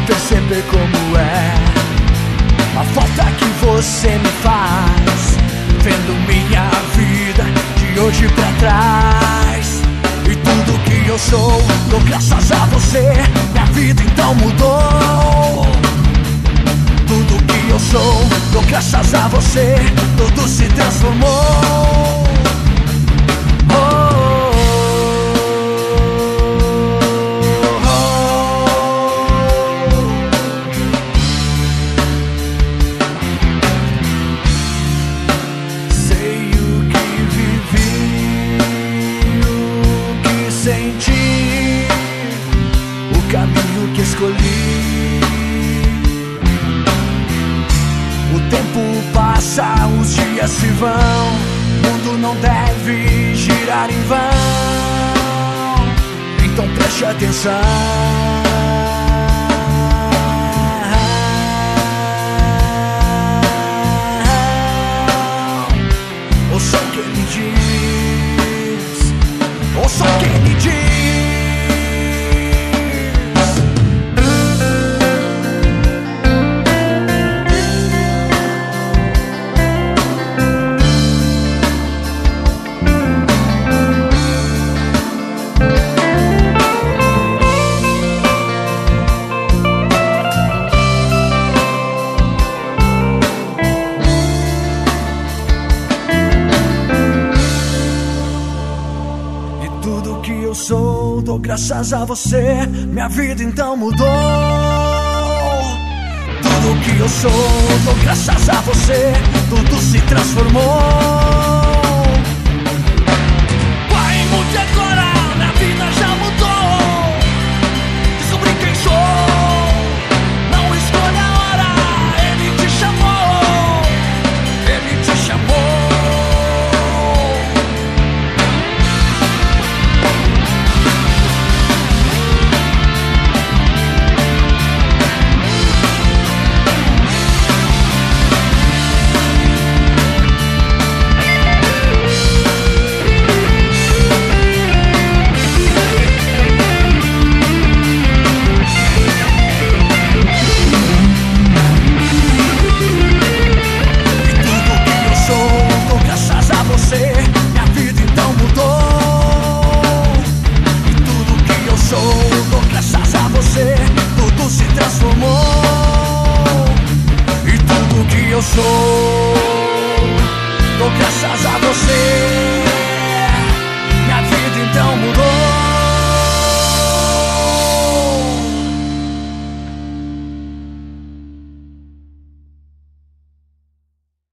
perceber como é a falta que você me faz, vendo minha vida de hoje pra trás. E tudo que eu sou, dou graças a você. Minha vida então mudou. Tudo que eu sou, dou graças a você. Tudo se transformou. Senti o caminho que escolhi. O tempo passa, os dias se vão. O mundo não deve girar em vão. Então preste atenção. Ouça o que ele diz. Ouça o que ele diz. Tudo que eu sou, dou graças a você. Minha vida então mudou. Tudo que eu sou, dou graças a você. Tudo se transformou. Pai, mude agora, minha vida já mudou. Descobri quem sou. Não escolha a hora, ele te chamou. Ele te chamou. Minha vida então mudou. E tudo que eu sou, dou graças a você. Tudo se transformou. E tudo que eu sou, dou graças a